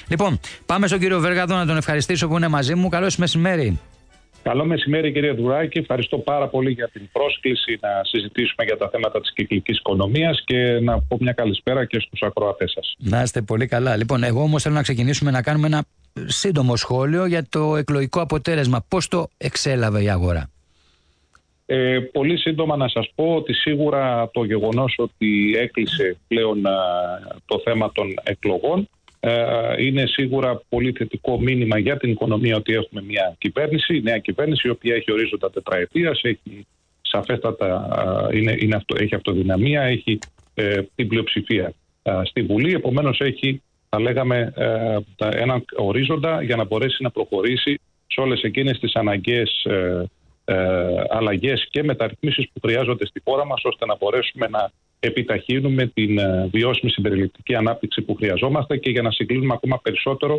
Λοιπόν, πάμε στον κύριο Βεργαδό να τον ευχαριστήσω που είναι μαζί μου. Καλό μεσημέρι. Καλό μεσημέρι, κύριε Δουράκη. Ευχαριστώ πάρα πολύ για την πρόσκληση να συζητήσουμε για τα θέματα της κυκλικής οικονομίας και να πω μια καλησπέρα και στους ακροατές σας. Να είστε πολύ καλά. Λοιπόν, εγώ όμως θέλω να ξεκινήσουμε να κάνουμε ένα σύντομο σχόλιο για το εκλογικό αποτέλεσμα. Πώς το εξέλαβε η αγορά? Πολύ σύντομα να σας πω ότι σίγουρα το γεγονός ότι έκλεισε πλέον το θέμα των εκλογών είναι σίγουρα πολύ θετικό μήνυμα για την οικονομία, ότι έχουμε μια κυβέρνηση, νέα κυβέρνηση, η οποία έχει ορίζοντα τετραετίας, έχει σαφέστατα, έχει αυτοδυναμία, έχει την πλειοψηφία στη Βουλή, επομένως έχει, θα λέγαμε, έναν ορίζοντα για να μπορέσει να προχωρήσει σε όλες εκείνες τις αναγκαίες αλλαγές και μεταρρυθμίσεις που χρειάζονται στη χώρα μας, ώστε να μπορέσουμε να επιταχύνουμε την βιώσιμη συμπεριληπτική ανάπτυξη που χρειαζόμαστε και για να συγκλίνουμε ακόμα περισσότερο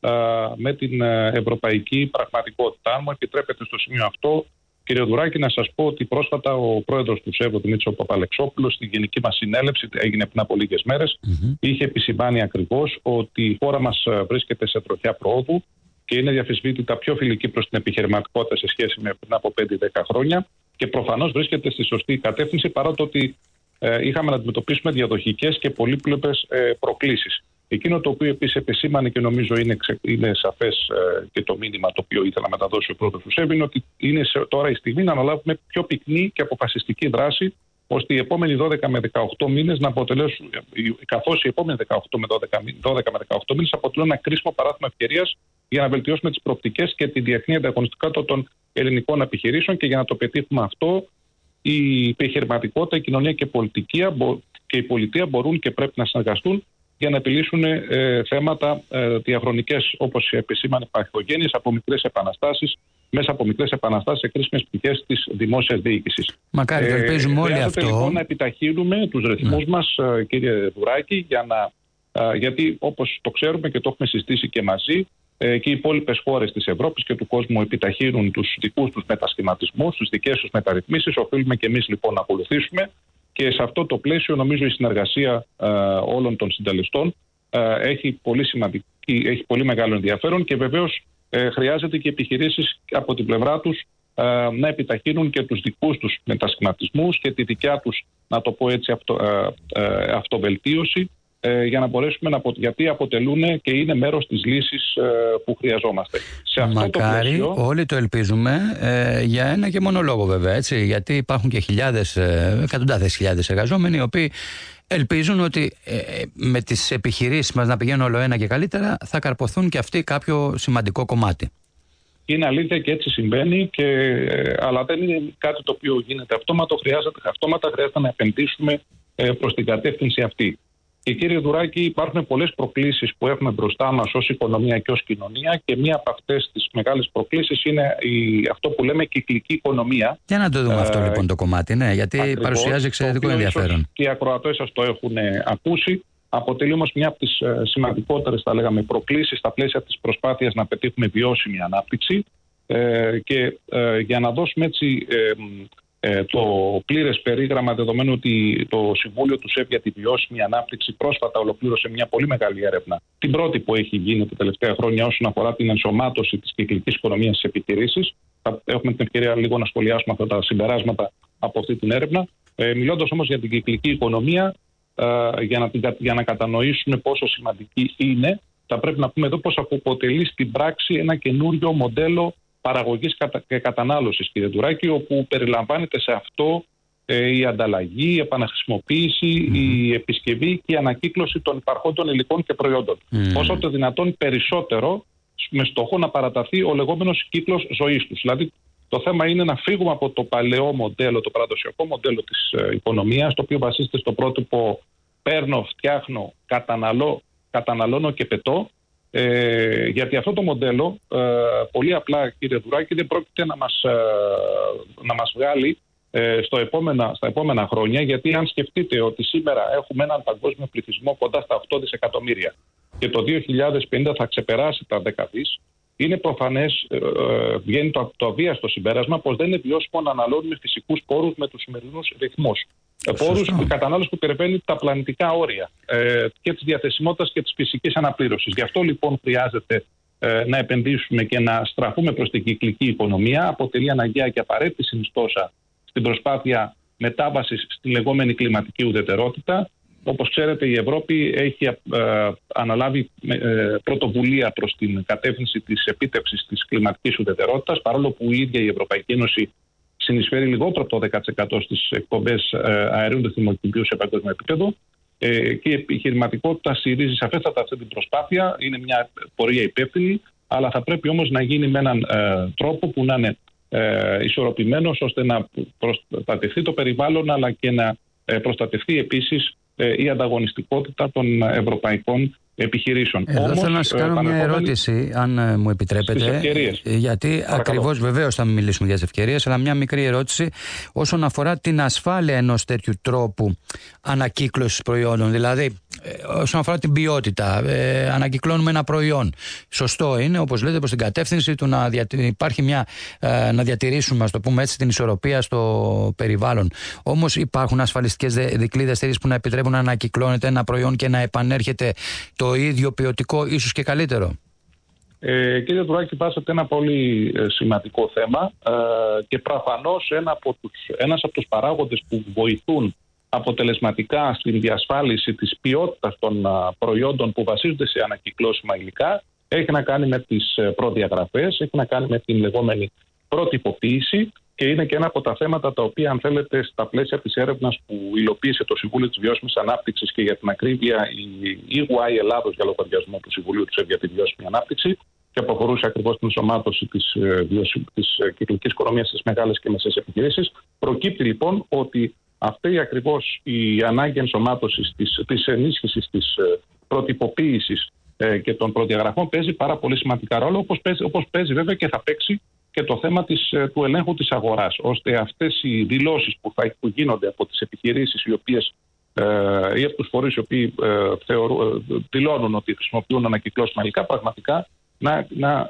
με την ευρωπαϊκή πραγματικότητα. Αν μου επιτρέπετε στο σημείο αυτό, κύριε Δουράκη, να σας πω ότι πρόσφατα ο πρόεδρος του ΣΕΒ, ο Δημήτρης Παπαλεξόπουλος, στην γενική μας συνέλευση, έγινε πριν από λίγες μέρες, είχε επισημάνει ακριβώς ότι η χώρα μας βρίσκεται σε τροχιά προόδου και είναι διαφυσβήτητα πιο φιλική προς την επιχειρηματικότητα σε σχέση με πριν από 5-10 χρόνια και προφανώς βρίσκεται στη σωστή κατεύθυνση, παρά το ότι είχαμε να αντιμετωπίσουμε διαδοχικές και πολύπλοκες προκλήσεις. Εκείνο το οποίο επίσης επισήμανε και νομίζω είναι σαφές και το μήνυμα το οποίο ήθελα να μεταδώσει ο πρόεδρος του ΣΕΒ, είναι ότι είναι τώρα η στιγμή να αναλάβουμε πιο πυκνή και αποφασιστική δράση, ώστε οι επόμενοι 12 με 18 μήνες να αποτελέσουν, καθώς οι επόμενοι 12 με 18 μήνες αποτελούν ένα κρίσιμο παράδειγμα ευκαιρίας για να βελτιώσουμε τις προοπτικές και τη διεθνή ανταγωνιστικότητα των ελληνικών επιχειρήσεων. Και για να το πετύχουμε αυτό, η επιχειρηματικότητα, η κοινωνία και η πολιτεία μπορούν και πρέπει να συνεργαστούν για να επιλύσουν θέματα διαχρονικές, όπως επισήμανε παθογένειες από μικρές επαναστάσεις, μέσα από μικρές επαναστάσεις σε κρίσιμες πτυχές της δημόσιας διοίκησης. Μακάρι, το ελπίζουμε όλοι αυτό. Χρειάζεται λοιπόν να επιταχύνουμε τους ρυθμούς μας, κύριε Δουράκη, γιατί όπως το ξέρουμε και το έχουμε συζητήσει και μαζί, και οι υπόλοιπες χώρες της Ευρώπης και του κόσμου επιταχύνουν τους δικούς τους μετασχηματισμούς, τις δικές τους μεταρρυθμίσεις. Οφείλουμε και εμείς λοιπόν να ακολουθήσουμε. Και σε αυτό το πλαίσιο νομίζω η συνεργασία όλων των συντελεστών έχει πολύ μεγάλο ενδιαφέρον και βεβαίως χρειάζεται και οι επιχειρήσεις από την πλευρά τους να επιταχύνουν και τους δικούς τους μετασχηματισμούς και τη δικιά τους, να το πω έτσι, αυτοβελτίωση, για να μπορέσουμε γιατί αποτελούν και είναι μέρος της λύσης που χρειαζόμαστε. Σε αυτό Μακάρι, το πλαίσιο, όλοι το ελπίζουμε, για ένα και μόνο λόγο βέβαια, έτσι, γιατί υπάρχουν και εκατοντάδες χιλιάδες εργαζόμενοι οι οποίοι ελπίζουν ότι με τις επιχειρήσεις μας να πηγαίνουν όλο ένα και καλύτερα θα καρποθούν και αυτοί κάποιο σημαντικό κομμάτι. Είναι αλήθεια και έτσι συμβαίνει, αλλά δεν είναι κάτι το οποίο γίνεται αυτόματα, χρειάζεται να επενδύσουμε προς την κατεύθυνση αυτή. Και κύριε Δουράκη, υπάρχουν πολλές προκλήσεις που έχουμε μπροστά μας ως οικονομία και ως κοινωνία και μία από αυτές τις μεγάλες προκλήσεις είναι αυτό που λέμε κυκλική οικονομία. Για να το δούμε αυτό λοιπόν το κομμάτι, ναι, γιατί ακριβώς, παρουσιάζει εξαιρετικό ενδιαφέρον. Και οι ακροατές σας το έχουν ακούσει. Αποτελεί όμως μια από τις σημαντικότερες, θα λέγαμε, προκλήσεις στα πλαίσια της προσπάθειας να πετύχουμε βιώσιμη ανάπτυξη. Και για να δώσουμε έτσι το πλήρες περίγραμμα, δεδομένου ότι το Συμβούλιο του ΣΕΒ για τη βιώσιμη ανάπτυξη πρόσφατα ολοκλήρωσε μια πολύ μεγάλη έρευνα, την πρώτη που έχει γίνει τα τελευταία χρόνια όσον αφορά την ενσωμάτωση της κυκλικής οικονομίας στις επιχειρήσεις. Θα έχουμε την ευκαιρία λίγο να σχολιάσουμε αυτά τα συμπεράσματα από αυτή την έρευνα. Μιλώντας όμως για την κυκλική οικονομία, για να κατανοήσουμε πόσο σημαντική είναι, θα πρέπει να πούμε εδώ πως αποτελεί στην πράξη ένα καινούριο μοντέλο παραγωγής και κατανάλωσης, κύριε Δουράκη, όπου περιλαμβάνεται σε αυτό η ανταλλαγή, η επαναχρησιμοποίηση, η επισκευή και η ανακύκλωση των υπαρχόντων υλικών και προϊόντων. Όσο το δυνατόν περισσότερο, με στόχο να παραταθεί ο λεγόμενος κύκλος ζωής τους. Δηλαδή, το θέμα είναι να φύγουμε από το παλαιό μοντέλο, το παραδοσιακό μοντέλο της οικονομίας, το οποίο βασίζεται στο πρότυπο παίρνω, φτιάχνω, καταναλώνω και πετώ. Γιατί αυτό το μοντέλο, πολύ απλά, κύριε Δουράκη, δεν πρόκειται να μας βγάλει στα επόμενα χρόνια, γιατί αν σκεφτείτε ότι σήμερα έχουμε έναν παγκόσμιο πληθυσμό κοντά στα 8 δισεκατομμύρια και το 2050 θα ξεπεράσει τα 10 δις, είναι προφανές, βγαίνει το αβίαστο συμπέρασμα πως δεν είναι βιώσιμο να αναλώνουμε φυσικούς πόρους με τους σημερινούς ρυθμούς. Πόρους κατανάλωσης που υπερβαίνει τα πλανητικά όρια και της διαθεσιμότητας και της φυσικής αναπλήρωσης. Γι' αυτό λοιπόν χρειάζεται να επενδύσουμε και να στραφούμε προς την κυκλική οικονομία. Αποτελεί αναγκαία και απαραίτητη συνιστόσα στην προσπάθεια μετάβασης στη λεγόμενη κλιματική ουδετερότητα. Όπως ξέρετε, η Ευρώπη έχει αναλάβει πρωτοβουλία προς την κατεύθυνση της επίτευξης της κλιματικής ουδετερότητας, παρόλο που η ίδια η Ευρωπαϊκή Ένωση συνεισφέρει λιγότερο από το 10% στις εκπομπές αερίων του θερμοκηπίου σε παγκόσμιο επίπεδο. Και η επιχειρηματικότητα στηρίζει σαφέστατα αυτή την προσπάθεια. Είναι μια πορεία υπεύθυνη, αλλά θα πρέπει όμως να γίνει με έναν τρόπο που να είναι ισορροπημένος, ώστε να προστατευτεί το περιβάλλον, αλλά και να προστατευτεί επίσης η ανταγωνιστικότητα των ευρωπαϊκών επιχειρήσεων. Εδώ όμως, θέλω να σας κάνω μια ερώτηση, αν μου επιτρέπετε. Γιατί ακριβώς, βεβαίως θα μιλήσουμε για τις ευκαιρίες, αλλά μια μικρή ερώτηση όσον αφορά την ασφάλεια ενός τέτοιου τρόπου ανακύκλωσης προϊόντων. Δηλαδή, όσον αφορά την ποιότητα, ανακυκλώνουμε ένα προϊόν. Σωστό είναι, όπως λέτε, προς την κατεύθυνση του να υπάρχει να διατηρήσουμε, ας το πούμε έτσι, την ισορροπία στο περιβάλλον. Όμως υπάρχουν ασφαλιστικές δικλείδες τέτοιες που να επιτρέπουν να ανακυκλώνεται ένα προϊόν και να επανέρχεται το ίδιο ποιοτικό, ίσως και καλύτερο. Κύριε Τουράκη, βάσατε ένα πολύ σημαντικό θέμα και προφανώς ένας από τους παράγοντες που βοηθούν αποτελεσματικά στην διασφάλιση της ποιότητας των προϊόντων που βασίζονται σε ανακυκλώσιμα υλικά έχει να κάνει με τις προδιαγραφές, έχει να κάνει με την λεγόμενη προτυποποίηση και είναι και ένα από τα θέματα τα οποία, αν θέλετε, στα πλαίσια της έρευνας που υλοποίησε το Συμβούλιο της Βιώσιμης Ανάπτυξης και για την ακρίβεια η EY Ελλάδος για λογαριασμό του Συμβουλίου της για τη Βιώσιμη Ανάπτυξη και που αφορούσε ακριβώς την ενσωμάτωση της κυκλικής οικονομίας στις μεγάλες και μεσαίες επιχειρήσεις, προκύπτει λοιπόν ότι αυτή ακριβώς η ανάγκη ενσωμάτωσης της ενίσχυσης της προτυποποίησης και των προδιαγραφών παίζει πάρα πολύ σημαντικά ρόλο, όπως παίζει βέβαια και θα παίξει και το θέμα του ελέγχου της αγοράς, ώστε αυτές οι δηλώσεις που γίνονται από τις επιχειρήσεις οι οποίες, ή από τους φορείς οι οποίοι δηλώνουν ότι χρησιμοποιούν ανακυκλώσιμα υλικά, πραγματικά να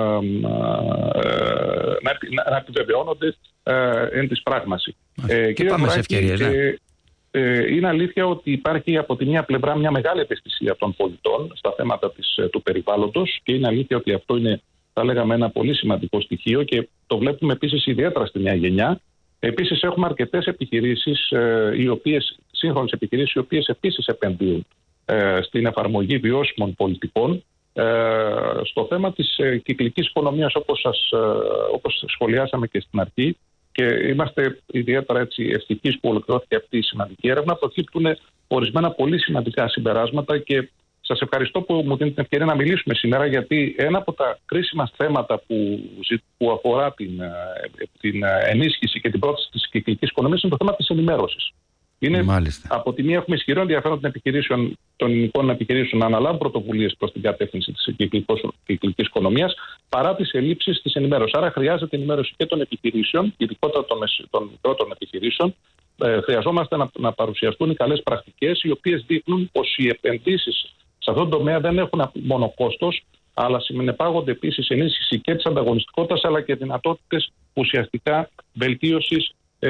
επιβεβαιώνονται εν της πράγμαση. Και πάμε σε ευκαιρίες, είναι αλήθεια ότι υπάρχει από τη μια πλευρά μια μεγάλη ευαισθησία των πολιτών στα θέματα του περιβάλλοντος και είναι αλήθεια ότι αυτό είναι, θα λέγαμε, ένα πολύ σημαντικό στοιχείο και το επίσης ιδιαίτερα στη νέα γενιά. Επίσης έχουμε αρκετές επιχειρήσεις, σύγχρονες επιχειρήσεις, οι οποίες επίσης επενδύουν στην εφαρμογή βιώσιμων πολιτικών. Στο θέμα της κυκλικής οικονομίας, όπως σχολιάσαμε και στην αρχή, και είμαστε ιδιαίτερα ευτυχείς που ολοκληρώθηκε αυτή η σημαντική έρευνα, προκύπτουν ορισμένα πολύ σημαντικά συμπεράσματα και σας ευχαριστώ που μου δίνετε την ευκαιρία να μιλήσουμε σήμερα, γιατί ένα από τα κρίσιμα θέματα που αφορά την ενίσχυση και την πρόθεση της κυκλικής οικονομίας είναι το θέμα της ενημέρωσης. Από τη μία έχουμε ισχυρό ενδιαφέρον των ελληνικών επιχειρήσεων να αναλάβουν πρωτοβουλίες προς την κατεύθυνση της κυκλικής οικονομίας, παρά τις ελλείψεις της ενημέρωσης. Άρα χρειάζεται ενημέρωση και των επιχειρήσεων, ειδικότερα των μικρότερων επιχειρήσεων. Χρειαζόμαστε να παρουσιαστούν οι καλές πρακτικές, οι οποίες δείχνουν πως οι επενδύσεις σε αυτόν τον τομέα δεν έχουν μόνο κόστος, αλλά συνεπάγονται επίσης ενίσχυση και της ανταγωνιστικότητας, αλλά και δυνατότητες ουσιαστικά βελτίωσης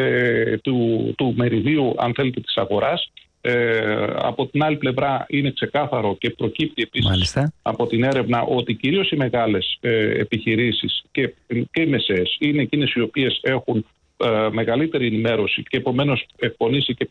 του μεριδίου, αν θέλετε, της αγοράς. Από την άλλη πλευρά είναι ξεκάθαρο και προκύπτει επίσης από την έρευνα ότι κυρίως οι μεγάλες επιχειρήσεις και οι μεσαίες είναι εκείνες οι οποίες έχουν μεγαλύτερη ενημέρωση και επομένως εκπονήσει και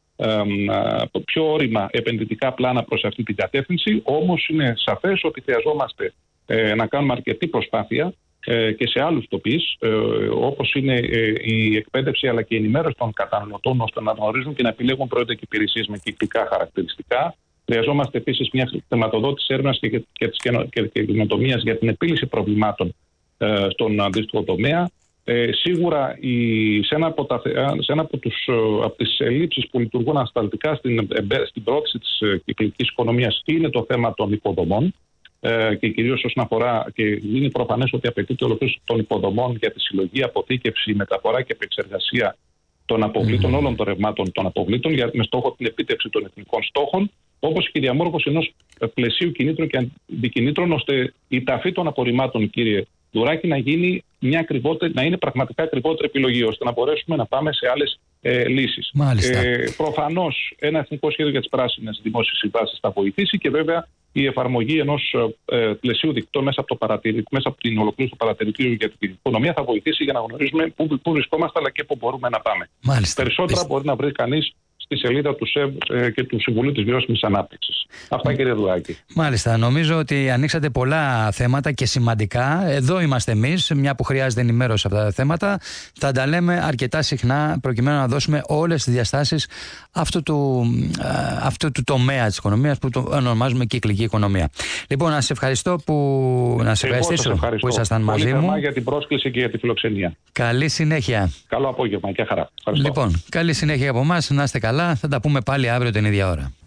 πιο όρημα επενδυτικά πλάνα προς αυτή την κατεύθυνση. Όμως είναι σαφές ότι χρειαζόμαστε να κάνουμε αρκετή προσπάθεια και σε άλλους τομείς, όπως είναι η εκπαίδευση αλλά και η ενημέρωση των καταναλωτών, ώστε να γνωρίζουν και να επιλέγουν προϊόντα και υπηρεσίες με κυκλικά χαρακτηριστικά. Χρειαζόμαστε επίσης μια χρηματοδότηση έρευνας και καινοτομίας για την επίλυση προβλημάτων στον αντίστοιχο τομέα. Σίγουρα σε ένα από τις ελλείψεις που λειτουργούν ασταλτικά στην πρόθεση της κυκλικής οικονομίας είναι το θέμα των υποδομών. Και κυρίως όσον αφορά, και είναι προφανές ότι απαιτείται ολοκλήρωση των υποδομών για τη συλλογή, αποθήκευση, μεταφορά και επεξεργασία των αποβλήτων, όλων των ρευμάτων των αποβλήτων, με στόχο την επίτευξη των εθνικών στόχων. όπως και η διαμόρφωση ενός πλαισίου κινήτρων και αντικινήτρων, ώστε η ταφή των απορριμμάτων, κύριε Δουράκη, να γίνει να είναι πραγματικά ακριβότερη επιλογή, ώστε να μπορέσουμε να πάμε σε άλλες λύσεις. Προφανώς, ένα εθνικό σχέδιο για τις πράσινες δημόσιες συμβάσεις θα βοηθήσει, και βέβαια η εφαρμογή ενός πλαισίου δικτών μέσα από την ολοκλήρωση του παρατηρητήριου για την οικονομία θα βοηθήσει για να γνωρίζουμε πού βρισκόμαστε, αλλά και πού μπορούμε να πάμε. Περισσότερα μπορεί να βρει κανείς στη σελίδα του ΣΕΒ και του Συμβουλίου της Βιώσιμης Ανάπτυξης. Αυτά, κύριε Δουράκη. Μάλιστα. Νομίζω ότι ανοίξατε πολλά θέματα και σημαντικά. Εδώ είμαστε εμείς, μια που χρειάζεται ενημέρωση σε αυτά τα θέματα. Θα τα λέμε αρκετά συχνά, προκειμένου να δώσουμε όλες τις διαστάσεις αυτού του τομέα της οικονομίας που το ονομάζουμε κυκλική οικονομία. Λοιπόν, να σε ευχαριστήσω που ήσασταν μαζί μου. Για την πρόσκληση και για τη φιλοξενία. Καλή συνέχεια. Καλό απόγευμα και χαρά. Ευχαριστώ. Λοιπόν, καλή συνέχεια από εμάς. Να είστε καλά. Θα τα πούμε πάλι αύριο την ίδια ώρα.